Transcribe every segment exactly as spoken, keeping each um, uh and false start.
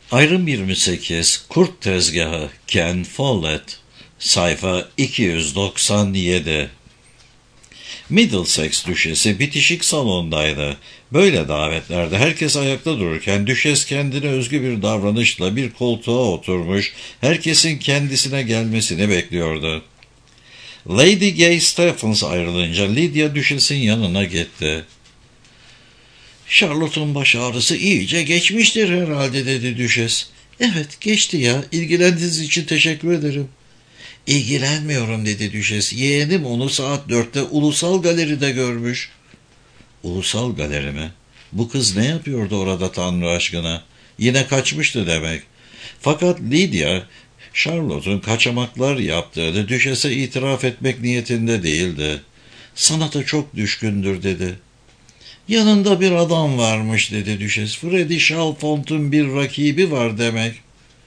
Ayrım yirmi sekiz Kurt Tezgahı Ken Follett Sayfa iki yüz doksan yedi. Middlesex düşesi bitişik salondaydı. Böyle davetlerde herkes ayakta dururken düşes kendine özgü bir davranışla bir koltuğa oturmuş, herkesin kendisine gelmesini bekliyordu. Lady Gay Stephens ayrılınca Lydia düşesin yanına gitti. "Charlotte'un baş ağrısı iyice geçmiştir herhalde," dedi düşes. "Evet, geçti ya. İlgilendiğiniz için teşekkür ederim." "İlgilenmiyorum," dedi düşes. "Yeğenim onu saat dörtte Ulusal Galeri'de görmüş." "Ulusal Galeri mi? Bu kız ne yapıyordu orada Tanrı aşkına? Yine kaçmıştı demek." Fakat Lydia, Charlotte'un kaçamaklar yaptığını düşese itiraf etmek niyetinde değildi. "Sanata çok düşkündür," dedi. "Yanında bir adam varmış," dedi düşes. "Freddy Chalfont'un bir rakibi var demek."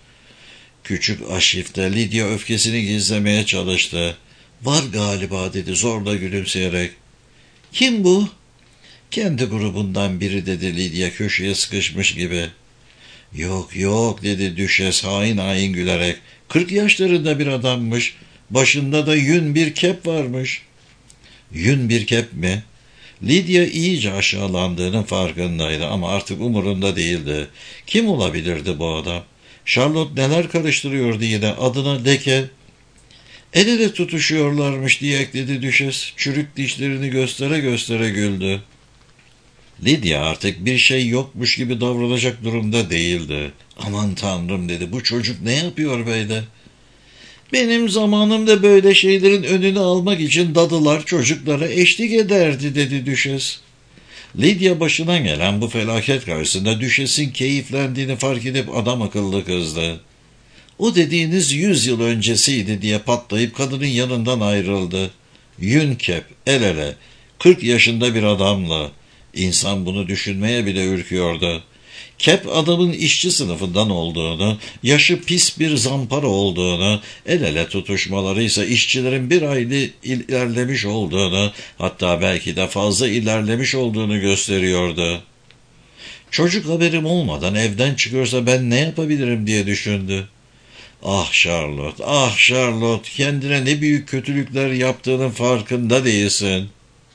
Küçük aşifte Lydia öfkesini gizlemeye çalıştı. "Var galiba," dedi zorla gülümseyerek. "Kim bu?" "Kendi grubundan biri," dedi Lydia köşeye sıkışmış gibi. "Yok yok," dedi düşes hain hain gülerek. "Kırk yaşlarında bir adammış. Başında da yün bir kep varmış." "Yün bir kep mi?" Lydia iyice aşağılandığının farkındaydı ama artık umurunda değildi. Kim olabilirdi bu adam? Charlotte neler karıştırıyordu yine, adına leke. "El ele tutuşuyorlarmış," diye ekledi düşes. Çürük dişlerini göstere göstere güldü. Lydia artık bir şey yokmuş gibi davranacak durumda değildi. "Aman Tanrım," dedi, "bu çocuk ne yapıyor böyle?" "Benim zamanımda böyle şeylerin önünü almak için dadılar çocuklara eşlik ederdi," dedi düşes. Lydia başına gelen bu felaket karşısında düşesin keyiflendiğini fark edip adam akıllı kızdı. "O dediğiniz yüz yıl öncesiydi," diye patlayıp kadının yanından ayrıldı. Yün kep, el ele, kırk yaşında bir adamla. İnsan bunu düşünmeye bile ürküyordu. Kep adamın işçi sınıfından olduğunu, yaşı pis bir zampara olduğunu, el ele tutuşmaları ise işçilerin bir hayli ilerlemiş olduğunu, hatta belki de fazla ilerlemiş olduğunu gösteriyordu. Çocuk haberim olmadan evden çıkıyorsa ben ne yapabilirim diye düşündü. Ah Charlotte, ah Charlotte, kendine ne büyük kötülükler yaptığının farkında değilsin.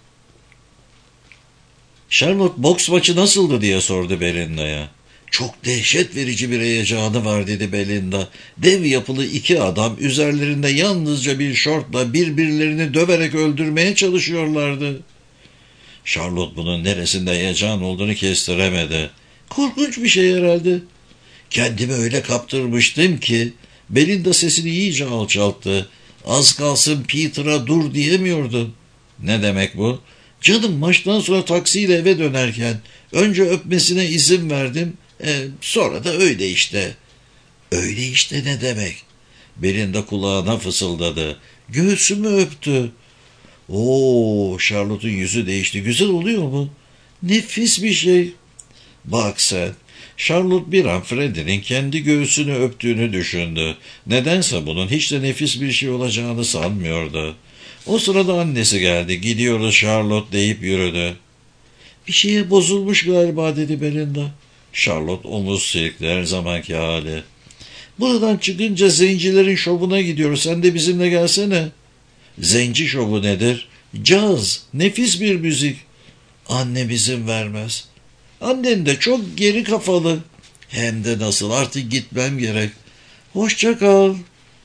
"Charlotte, boks maçı nasıldı?" diye sordu Belinda'ya. "Çok dehşet verici bir heyecanı var," dedi Belinda. "Dev yapılı iki adam üzerlerinde yalnızca bir şortla birbirlerini döverek öldürmeye çalışıyorlardı." Charlotte bunun neresinde heyecan olduğunu kestiremedi. "Korkunç bir şey herhalde." "Kendimi öyle kaptırmıştım ki..." Belinda sesini iyice alçalttı. "Az kalsın Peter'a dur diyemiyordum." "Ne demek bu?" "Canım, maçtan sonra taksiyle eve dönerken önce öpmesine izin verdim. E, sonra da öyle işte." "Öyle işte ne demek?" Belinda kulağına fısıldadı. "Göğsümü öptü." "Oo," Charlotte'un yüzü değişti. "Güzel oluyor mu?" "Nefis bir şey." "Bak sen." Charlotte bir an Freddy'nin kendi göğsünü öptüğünü düşündü. Nedense bunun hiç de nefis bir şey olacağını sanmıyordu. O sırada annesi geldi. "Gidiyoruz Charlotte," deyip yürüdü. "Bir şeye bozulmuş galiba," dedi Belinda. Charlotte omuz silkti, her zamanki hali. "Buradan çıkınca zencilerin şovuna gidiyoruz. Sen de bizimle gelsene." "Zenci şovu nedir?" "Caz, nefis bir müzik." "Annem izin vermez." "Annen de çok geri kafalı." "Hem de nasıl, artık gitmem gerek." "Hoşça kal."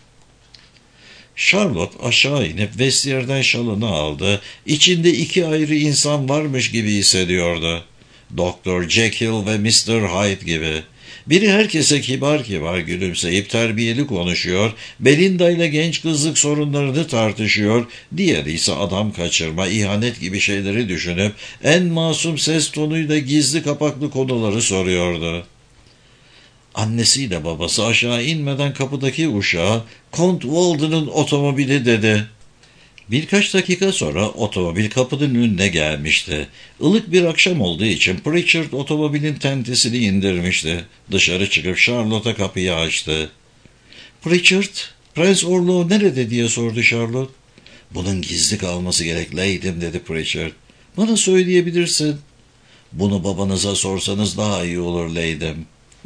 Charlotte aşağı inip vestiyerden şalını aldı. İçinde iki ayrı insan varmış gibi hissediyordu. Doktor Jekyll ve mister Hyde gibi. Biri herkese kibar kibar gülümseyip terbiyeli konuşuyor, Belinda ile genç kızlık sorunlarını tartışıyor, diğeri ise adam kaçırma, ihanet gibi şeyleri düşünüp en masum ses tonuyla gizli kapaklı konuları soruyordu. Annesiyle babası aşağı inmeden kapıdaki uşağa "Kont Walden'ın otomobili," dedi. Birkaç dakika sonra otomobil kapının önüne gelmişti. Ilık bir akşam olduğu için Pritchard otomobilin tentesini indirmişti. Dışarı çıkıp Charlotte'a kapıyı açtı. "Pritchard, Prens Orlo nerede?" diye sordu Charlotte. "Bunun gizli kalması gerek Lady'm," dedi Pritchard. "Bana söyleyebilirsin." "Bunu babanıza sorsanız daha iyi olur Lady'm."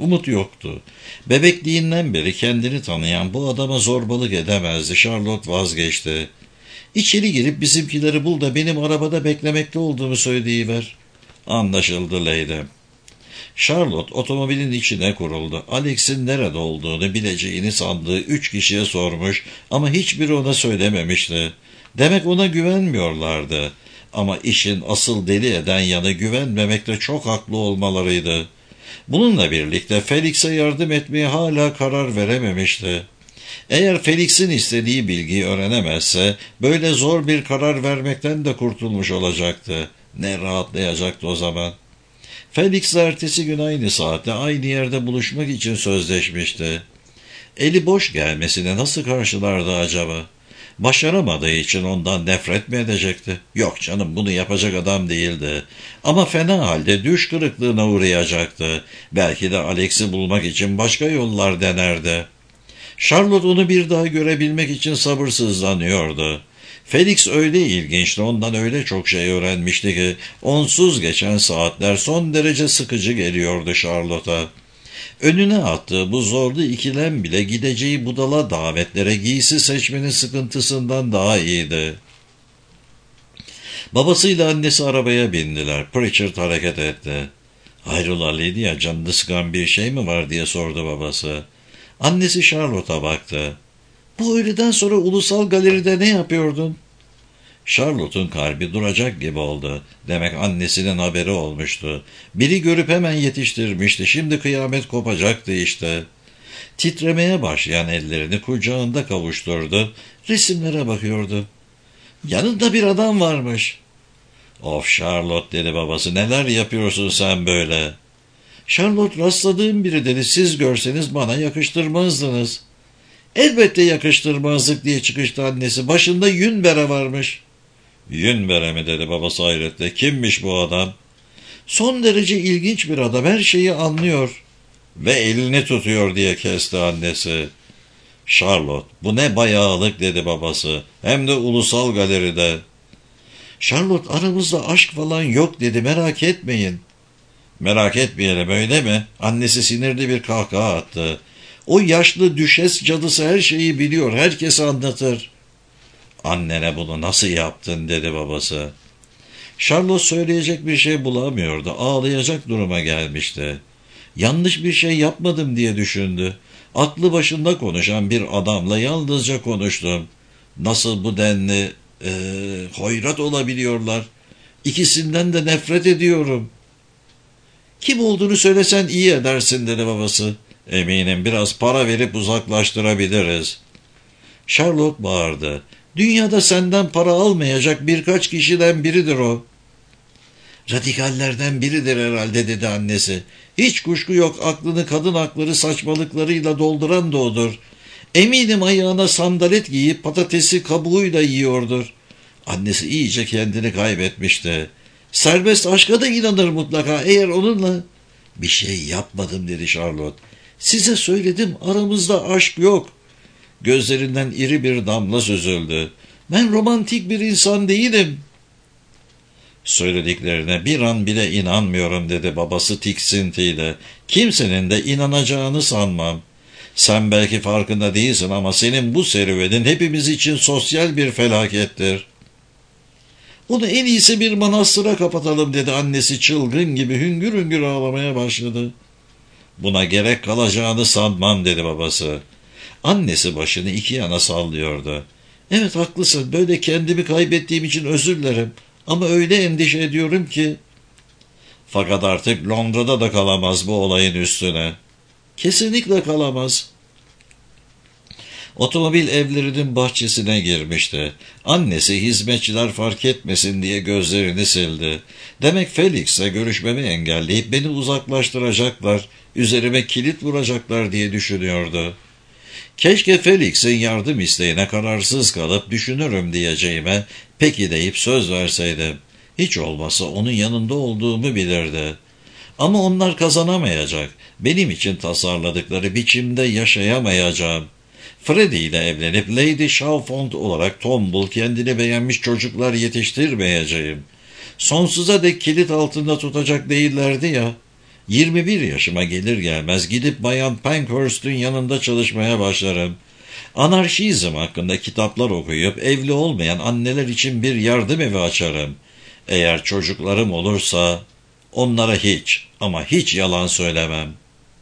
Umut yoktu. Bebekliğinden beri kendini tanıyan bu adama zorbalık edemezdi. Charlotte vazgeçti. İçeri girip bizimkileri bul da benim arabada beklemekte olduğumu söyleyiver. Anlaşıldı Leyla. Charlotte otomobilin içine kuruldu. Alex'in nerede olduğunu bileceğini sandığı üç kişiye sormuş ama hiçbiri ona söylememişti. Demek ona güvenmiyorlardı. Ama işin asıl deli eden yanı güvenmemekte çok haklı olmalarıydı. Bununla birlikte Felix'e yardım etmeye hala karar verememişti. Eğer Felix'in istediği bilgiyi öğrenemezse böyle zor bir karar vermekten de kurtulmuş olacaktı. Ne rahatlayacaktı o zaman. Felix'le ertesi gün aynı saatte aynı yerde buluşmak için sözleşmişti. Eli boş gelmesine nasıl karşılardı acaba? Başaramadığı için ondan nefret mi edecekti? Yok canım, bunu yapacak adam değildi. Ama fena halde düş kırıklığına uğrayacaktı. Belki de Alex'i bulmak için başka yollar denerdi. Charlotte onu bir daha görebilmek için sabırsızlanıyordu. Felix öyle ilginçti, ondan öyle çok şey öğrenmişti ki onsuz geçen saatler son derece sıkıcı geliyordu Charlotte'a. Önüne attığı bu zorlu ikilem bile gideceği budala davetlere giysi seçmenin sıkıntısından daha iyiydi. Babasıyla annesi arabaya bindiler. Pritchard hareket etti. "Hayrola Lydia, canını sıkan bir şey mi var?" diye sordu babası. Annesi Charlotte'a baktı. "Bu öğleden sonra ulusal galeride ne yapıyordun?" Charlotte'un kalbi duracak gibi oldu. Demek annesinin haberi olmuştu. Biri görüp hemen yetiştirmişti. Şimdi kıyamet kopacaktı işte. Titremeye başlayan ellerini kucağında kavuşturdu. Resimlere bakıyordu. Yanında bir adam varmış. "Of Charlotte," dedi babası, "neler yapıyorsun sen böyle?" "Charlotte, rastladığım biri," dedi. "Siz görseniz bana yakıştırmazdınız." "Elbette yakıştırmazdık," diye çıkıştı annesi. "Başında yün bere varmış." "Yün bere mi?" dedi babası hayretle. "Kimmiş bu adam?" "Son derece ilginç bir adam, her şeyi anlıyor." "Ve elini tutuyor," diye kesti annesi. "Charlotte, bu ne bayağılık," dedi babası. "Hem de ulusal galeride." "Charlotte, aramızda aşk falan yok," dedi. "Merak etmeyin." "Merak etmeyelim, öyle mi?" Annesi sinirli bir kahkaha attı. "O yaşlı düşes cadısı her şeyi biliyor, herkese anlatır." "Annene bunu nasıl yaptın?" dedi babası. Charlotte söyleyecek bir şey bulamıyordu. Ağlayacak duruma gelmişti. Yanlış bir şey yapmadım diye düşündü. Aklı başında konuşan bir adamla yalnızca konuştum. Nasıl bu denli e, hoyrat olabiliyorlar? İkisinden de nefret ediyorum. "Kim olduğunu söylesen iyi edersin," dedi babası. "Eminim biraz para verip uzaklaştırabiliriz." Charlotte bağırdı. "Dünyada senden para almayacak birkaç kişiden biridir o." "Radikallerden biridir herhalde," dedi annesi. "Hiç kuşku yok, aklını kadın hakları saçmalıklarıyla dolduran da odur. Eminim ayağına sandalet giyip patatesi kabuğuyla yiyordur." Annesi iyice kendini kaybetmişti. "Serbest aşka da inanır mutlaka, eğer onunla..." "Bir şey yapmadım," dedi Charlotte. "Size söyledim, aramızda aşk yok." Gözlerinden iri bir damla süzüldü. "Ben romantik bir insan değilim." "Söylediklerine bir an bile inanmıyorum," dedi babası tiksintiyle. "Kimsenin de inanacağını sanmam. Sen belki farkında değilsin ama senin bu serüvenin hepimiz için sosyal bir felakettir." "Onu en iyisi bir manastıra kapatalım," dedi annesi çılgın gibi hüngür hüngür ağlamaya başladı. "Buna gerek kalacağını sanmam," dedi babası. Annesi başını iki yana sallıyordu. "Evet, haklısın, böyle kendimi kaybettiğim için özür dilerim. Ama öyle endişe ediyorum ki..." "Fakat artık Londra'da da kalamaz bu olayın üstüne." "Kesinlikle kalamaz." Otomobil evlerinin bahçesine girmişti. Annesi hizmetçiler fark etmesin diye gözlerini sildi. Demek Felix'le görüşmemi engelleyip beni uzaklaştıracaklar, üzerime kilit vuracaklar diye düşünüyordu. Keşke Felix'in yardım isteğine kararsız kalıp düşünürüm diyeceğime peki deyip söz verseydim. Hiç olmazsa onun yanında olduğumu bilirdi. Ama onlar kazanamayacak. Benim için tasarladıkları biçimde yaşayamayacağım. Freddie ile evlenip Lady Chalfont olarak tombul, kendini beğenmiş çocuklar yetiştirmeyeceğim. Sonsuza dek kilit altında tutacak değillerdi ya. yirmi bir yaşıma gelir gelmez gidip Bayan Pankhurst'un yanında çalışmaya başlarım. Anarşizm hakkında kitaplar okuyup evli olmayan anneler için bir yardım evi açarım. Eğer çocuklarım olursa onlara hiç ama hiç yalan söylemem.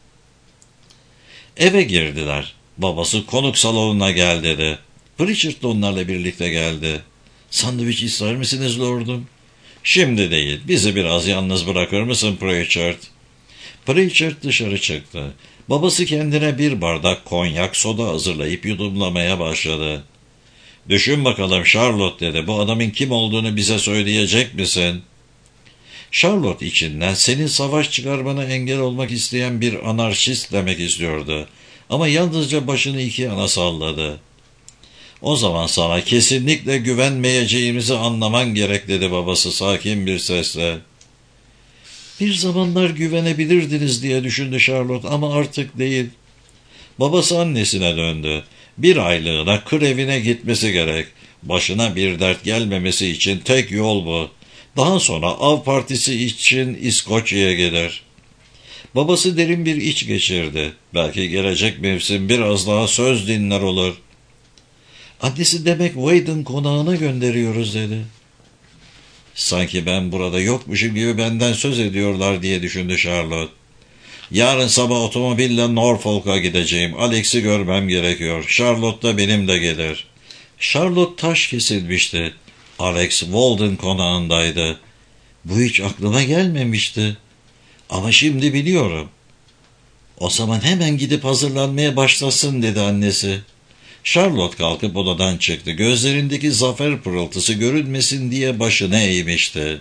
Eve girdiler. Babası konuk salonuna gel dedi. Pritchard da onlarla birlikte geldi. Sandviç ister misiniz lordum? Şimdi değil, bizi biraz yalnız bırakır mısın Pritchard? Pritchard dışarı çıktı. Babası kendine bir bardak konyak soda hazırlayıp yudumlamaya başladı. Düşün bakalım Charlotte dedi, bu adamın kim olduğunu bize söyleyecek misin? Charlotte içinden senin savaş çıkarmana engel olmak isteyen bir anarşist demek istiyordu. Ama yalnızca başını iki yana salladı. O zaman sana kesinlikle güvenmeyeceğimizi anlaman gerek dedi babası sakin bir sesle. Bir zamanlar güvenebilirdiniz diye düşündü Charlotte ama artık değil. Babası annesine döndü. Bir aylığına kır evine gitmesi gerek. Başına bir dert gelmemesi için tek yol bu. Daha sonra av partisi için İskoçya'ya gelir. Babası derin bir iç geçirdi. Belki gelecek mevsim biraz daha söz dinler olur. Annesi demek Weydon konağına gönderiyoruz dedi. Sanki ben burada yokmuşum gibi benden söz ediyorlar diye düşündü Charlotte. Yarın sabah otomobille Norfolk'a gideceğim. Alex'i görmem gerekiyor. Charlotte da benimle gelir. Charlotte taş kesilmişti. Alex Walden konağındaydı. Bu hiç aklıma gelmemişti. Ama şimdi biliyorum. O zaman hemen gidip hazırlanmaya başlasın dedi annesi. Charlotte kalkıp odadan çıktı. Gözlerindeki zafer pırıltısı görünmesin diye başını eğmişti.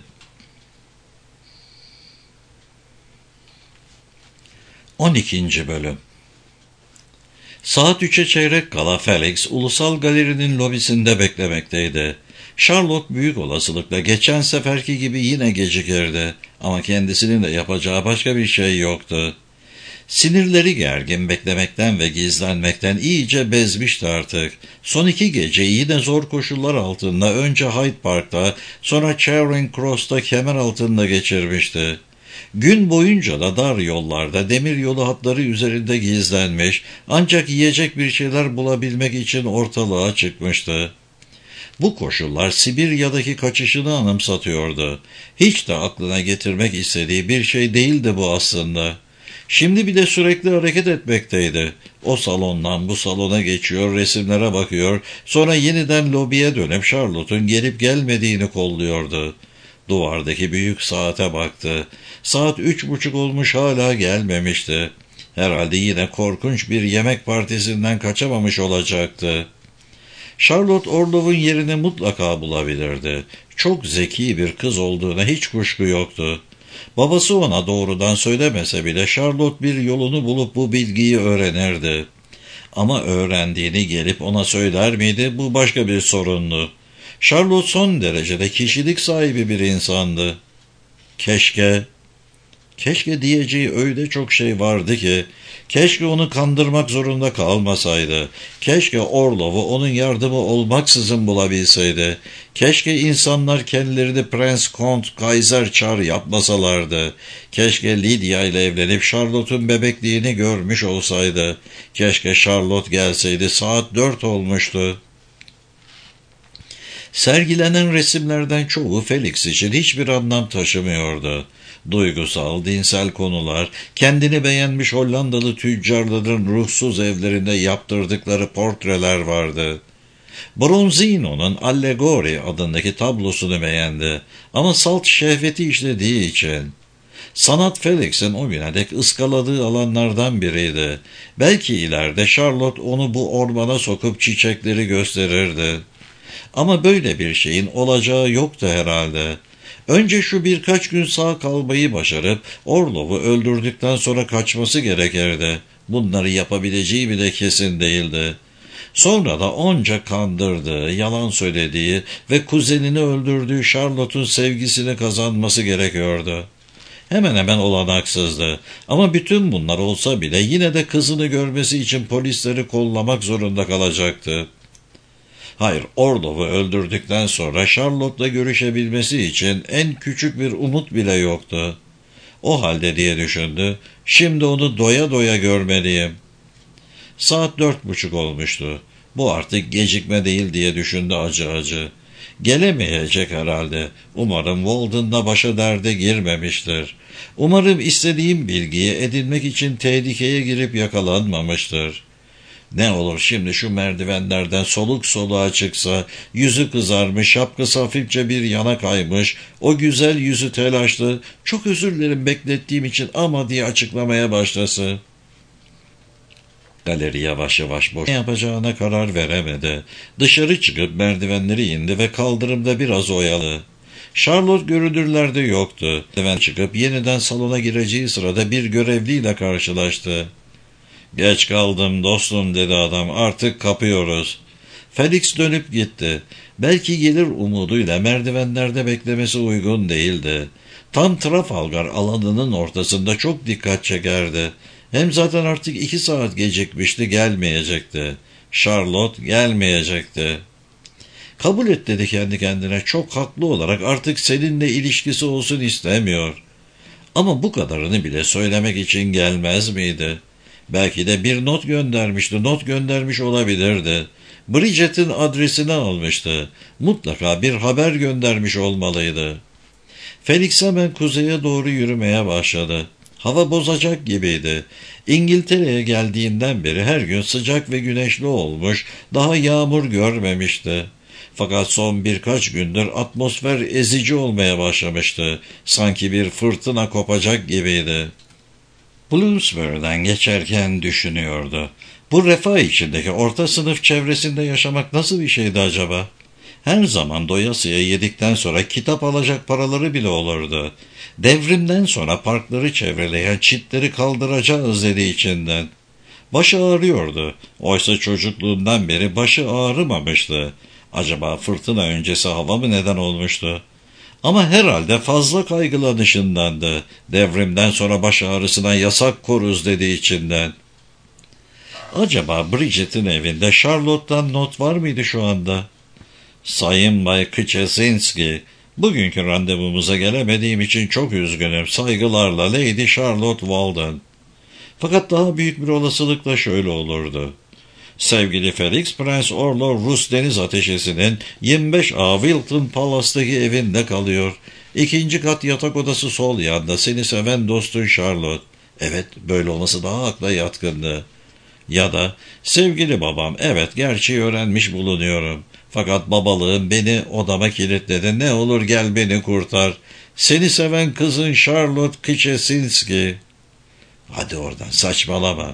on ikinci Bölüm. Saat üçe çeyrek kala Felix, Ulusal Galeri'nin lobisinde beklemekteydi. Charlotte büyük olasılıkla geçen seferki gibi yine gecikirdi. Ama kendisinin de yapacağı başka bir şey yoktu. Sinirleri gergin, beklemekten ve gizlenmekten iyice bezmişti artık. Son iki gece yine zor koşullar altında önce Hyde Park'ta, sonra Charing Cross'ta kemer altında geçirmişti. Gün boyunca da dar yollarda, demir yolu hatları üzerinde gizlenmiş, ancak yiyecek bir şeyler bulabilmek için ortalığa çıkmıştı. Bu koşullar Sibirya'daki kaçışını anımsatıyordu. Hiç de aklına getirmek istediği bir şey değildi bu aslında. Şimdi bir de sürekli hareket etmekteydi. O salondan bu salona geçiyor, resimlere bakıyor, sonra yeniden lobiye dönüp Charlotte'un gelip gelmediğini kolluyordu. Duvardaki büyük saate baktı. Saat üç buçuk olmuş hala gelmemişti. Herhalde yine korkunç bir yemek partisinden kaçamamış olacaktı. Charlotte Orlov'un yerini mutlaka bulabilirdi. Çok zeki bir kız olduğuna hiç kuşku yoktu. Babası ona doğrudan söylemese bile Charlotte bir yolunu bulup bu bilgiyi öğrenirdi. Ama öğrendiğini gelip ona söyler miydi? Bu başka bir sorundu. Charlotte son derecede kişilik sahibi bir insandı. Keşke, keşke diyeceği öyle çok şey vardı ki, keşke onu kandırmak zorunda kalmasaydı, keşke Orlov'u onun yardımı olmaksızın bulabilseydi, keşke insanlar kendilerini Prens, Kont, Kaiser, Çar yapmasalardı, keşke Lydia ile evlenip Charlotte'un bebekliğini görmüş olsaydı, keşke Charlotte gelseydi, saat dört olmuştu. Sergilenen resimlerden çoğu Felix için hiçbir anlam taşımıyordu. Duygusal, dinsel konular, kendini beğenmiş Hollandalı tüccarların ruhsuz evlerinde yaptırdıkları portreler vardı. Bronzino'nun Allegory adındaki tablosunu beğendi ama salt şehveti işlediği için. Sanat Felix'in o güne dek ıskaladığı alanlardan biriydi. Belki ileride Charlotte onu bu ormana sokup çiçekleri gösterirdi. Ama böyle bir şeyin olacağı yoktu herhalde. Önce şu birkaç gün sağ kalmayı başarıp Orlov'u öldürdükten sonra kaçması gerekirdi. Bunları yapabileceği bile kesin değildi. Sonra da onca kandırdığı, yalan söylediği ve kuzenini öldürdüğü Charlotte'un sevgisini kazanması gerekiyordu. Hemen hemen olanaksızdı. Ama bütün bunlar olsa bile yine de kızını görmesi için polisleri kollamak zorunda kalacaktı. Hayır, Orlov'u öldürdükten sonra Charlotte'la görüşebilmesi için en küçük bir umut bile yoktu. O halde diye düşündü, şimdi onu doya doya görmeliyim. Saat dört buçuk olmuştu. Bu artık gecikme değil diye düşündü acı acı. Gelemeyecek herhalde. Umarım Walden'la başa derde girmemiştir. Umarım istediğim bilgiyi edinmek için tehlikeye girip yakalanmamıştır. Ne olur şimdi şu merdivenlerden soluk soluğa çıksa, yüzü kızarmış, şapkası hafifçe bir yana kaymış, o güzel yüzü telaşlı, çok özür dilerim beklettiğim için ama diye açıklamaya başlasa. Galeri yavaş yavaş boş. Ne yapacağına karar veremedi. Dışarı çıkıp merdivenleri indi ve kaldırımda biraz oyalı. Charlotte görünürlerde yoktu. Merdiven çıkıp yeniden salona gireceği sırada bir görevliyle karşılaştı. "Geç kaldım dostum," dedi adam, "artık kapıyoruz." Felix dönüp gitti. Belki gelir umuduyla merdivenlerde beklemesi uygun değildi. Tam Trafalgar alanının ortasında çok dikkat çekerdi. Hem zaten artık iki saat gecikmişti, gelmeyecekti. Charlotte gelmeyecekti. Kabul et dedi kendi kendine, çok haklı olarak artık seninle ilişkisi olsun istemiyor. Ama bu kadarını bile söylemek için gelmez miydi? Belki de bir not göndermişti, not göndermiş olabilirdi. Bridget'in adresini almıştı. Mutlaka bir haber göndermiş olmalıydı. Felix hemen kuzeye doğru yürümeye başladı. Hava bozacak gibiydi. İngiltere'ye geldiğinden beri her gün sıcak ve güneşli olmuş, daha yağmur görmemişti. Fakat son birkaç gündür atmosfer ezici olmaya başlamıştı. Sanki bir fırtına kopacak gibiydi. Bloomsbury'den geçerken düşünüyordu. Bu refah içindeki orta sınıf çevresinde yaşamak nasıl bir şeydi acaba? Her zaman doyasıya yedikten sonra kitap alacak paraları bile olurdu. Devrimden sonra parkları çevreleyen çitleri kaldıracağız dedi içinden. Başı ağrıyordu. Oysa çocukluğundan beri başı ağrımamıştı. Acaba fırtına öncesi hava mı neden olmuştu? Ama herhalde fazla kaygılanışındandı. Devrimden sonra baş ağrısına yasak koruz dedi içinden. Acaba Bridget'in evinde Charlotte'dan not var mıydı şu anda? "Sayın Bay Kıçesinski, bugünkü randevumuza gelemediğim için çok üzgünüm. Saygılarla Lady Charlotte Walden." Fakat daha büyük bir olasılıkla şöyle olurdu. "Sevgili Felix, Prens Orlov Rus deniz ateşesinin yirmi beş A Wilton Palace'daki evinde kalıyor. İkinci kat yatak odası sol yanda. Seni seven dostun Charlotte." Evet, böyle olması daha akla yatkındı. Ya da "Sevgili babam, evet gerçeği öğrenmiş bulunuyorum. Fakat babalığım beni odama kilitledi. Ne olur gel beni kurtar. Seni seven kızın Charlotte Kıçesinski." Hadi oradan, saçmalama.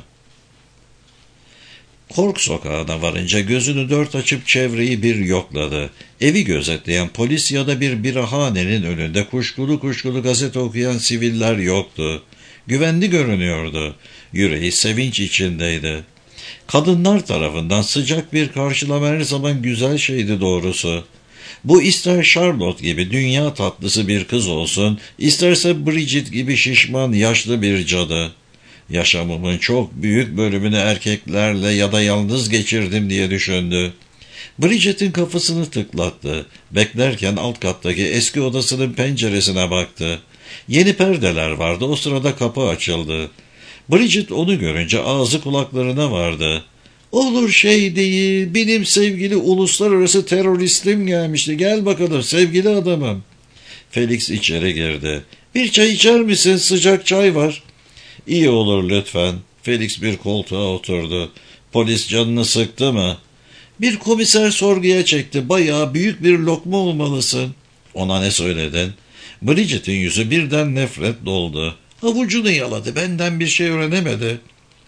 Kork sokağına varınca gözünü dört açıp çevreyi bir yokladı. Evi gözetleyen polis ya da bir birahanenin önünde kuşkulu kuşkulu gazete okuyan siviller yoktu. Güvenli görünüyordu. Yüreği sevinç içindeydi. Kadınlar tarafından sıcak bir karşılama her zaman güzel şeydi doğrusu. Bu ister Charlotte gibi dünya tatlısı bir kız olsun, isterse Bridget gibi şişman yaşlı bir cadı. Yaşamımın çok büyük bölümünü erkeklerle ya da yalnız geçirdim diye düşündü. Bridget'in kafasını tıklattı. Beklerken alt kattaki eski odasının penceresine baktı. Yeni perdeler vardı, o sırada kapı açıldı. Bridget onu görünce ağzı kulaklarına vardı. "Olur şey değil, benim sevgili uluslararası teröristim gelmişti. Gel bakalım sevgili adamım." Felix içeri girdi. "Bir çay içer misin? Sıcak çay var." "İyi olur lütfen." Felix bir koltuğa oturdu. "Polis canını sıktı mı?" "Bir komiser sorguya çekti. Bayağı büyük bir lokma olmalısın." "Ona ne söyledin?" Bridget'in yüzü birden nefret doldu. Avucunu yaladı. Benden bir şey öğrenemedi.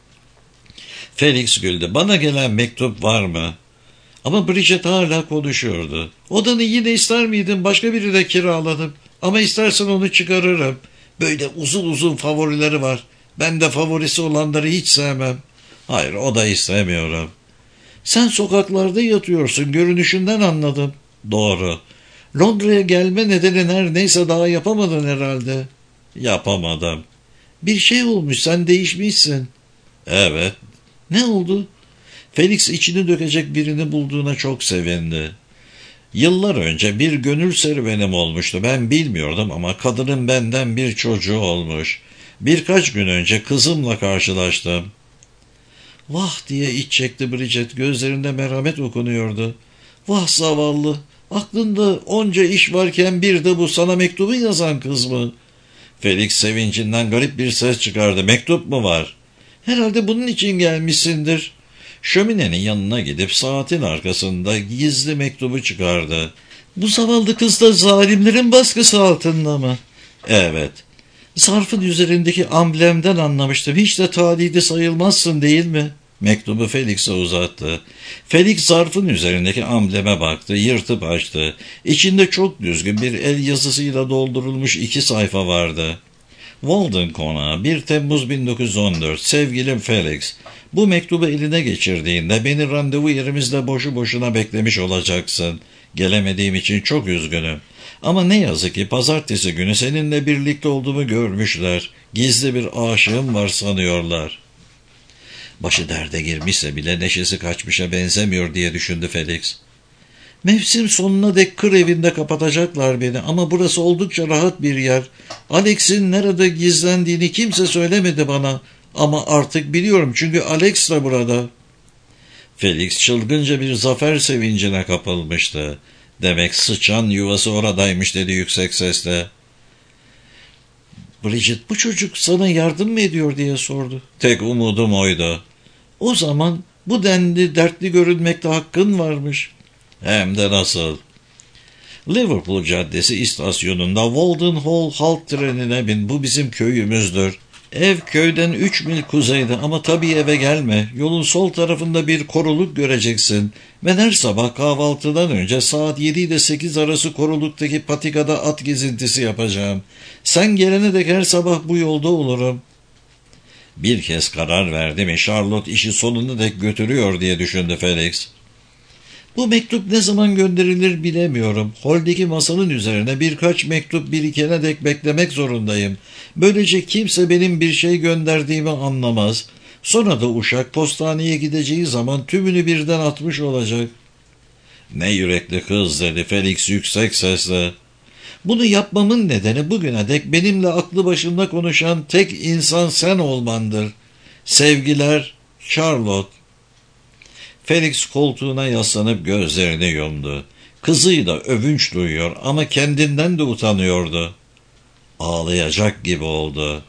Felix güldü. "Bana gelen mektup var mı?" Ama Bridget hala konuşuyordu. "Odanı yine ister miydin? Başka biri de kiraladım. Ama istersen onu çıkarırım. Böyle uzun uzun favorileri var. Ben de favorisi olanları hiç sevmem." "Hayır, o da istemiyorum." "Sen sokaklarda yatıyorsun. Görünüşünden anladım." "Doğru." "Londra'ya gelme nedeni her neyse daha yapamadın herhalde." "Yapamadım." "Bir şey olmuş, sen değişmişsin." "Evet." "Ne oldu?" Felix içini dökecek birini bulduğuna çok sevindi. Yıllar önce bir gönül serüvenim olmuştu. Ben bilmiyordum ama kadının benden bir çocuğu olmuş. Birkaç gün önce kızımla karşılaştım. Vah diye iç çekti Bridget. Gözlerinde merhamet okunuyordu. Vah zavallı. Aklında onca iş varken bir de bu sana mektubu yazan kız mı? Felix sevincinden garip bir ses çıkardı. Mektup mu var? Herhalde bunun için gelmişsindir. Şöminenin yanına gidip saatin arkasında gizli mektubu çıkardı. Bu zavallı kız da zalimlerin baskısı altında mı? Evet. Zarfın üzerindeki amblemden anlamıştım. Hiç de talihli sayılmazsın değil mi? Mektubu Felix'e uzattı. Felix zarfın üzerindeki ambleme baktı, yırtıp açtı. İçinde çok düzgün bir el yazısıyla doldurulmuş iki sayfa vardı. Walden Konağı, bir Temmuz bin dokuz yüz on dört. Sevgilim Felix, bu mektubu eline geçirdiğinde beni randevu yerimizde boşu boşuna beklemiş olacaksın. Gelemediğim için çok üzgünüm. Ama ne yazık ki pazartesi günü seninle birlikte olduğumu görmüşler. Gizli bir aşığım var sanıyorlar. Başı derde girmişse bile neşesi kaçmışa benzemiyor diye düşündü Felix. Mevsim sonuna dek kır evinde kapatacaklar beni ama burası oldukça rahat bir yer. Alex'in nerede gizlendiğini kimse söylemedi bana ama artık biliyorum çünkü Alex de burada. Felix çılgınca bir zafer sevincine kapılmıştı. Demek sıçan yuvası oradaymış dedi yüksek sesle. Bridget, bu çocuk sana yardım mı ediyor diye sordu. Tek umudum oydu. O zaman bu denli dertli görünmekte hakkın varmış. Hem de nasıl? Liverpool Caddesi istasyonunda Walden Hall halk trenine bin. Bu bizim köyümüzdür. Ev köyden üç mil kuzeyde ama tabii eve gelme. Yolun sol tarafında bir koruluk göreceksin. Ben her sabah kahvaltıdan önce saat yedi ile sekiz arası koruluktaki patikada at gezintisi yapacağım. Sen gelene dek her sabah bu yolda olurum. Bir kez karar verdi mi Charlotte işi sonuna dek götürüyor diye düşündü Felix. Bu mektup ne zaman gönderilir bilemiyorum. Holdeki masanın üzerine birkaç mektup birikene dek beklemek zorundayım. Böylece kimse benim bir şey gönderdiğimi anlamaz. Sonra da uşak postaneye gideceği zaman tümünü birden atmış olacak. Ne yürekli kız dedi Felix yüksek sesle. Bunu yapmamın nedeni bugüne dek benimle aklı başında konuşan tek insan sen olmandır. Sevgiler, Charlotte. Felix koltuğuna yaslanıp gözlerini yumdu. Kızıyla övünç duyuyor ama kendinden de utanıyordu. Ağlayacak gibi oldu.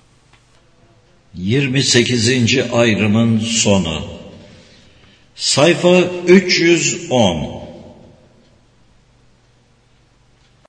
yirmi sekizinci ayrımın sonu. Sayfa üç yüz on.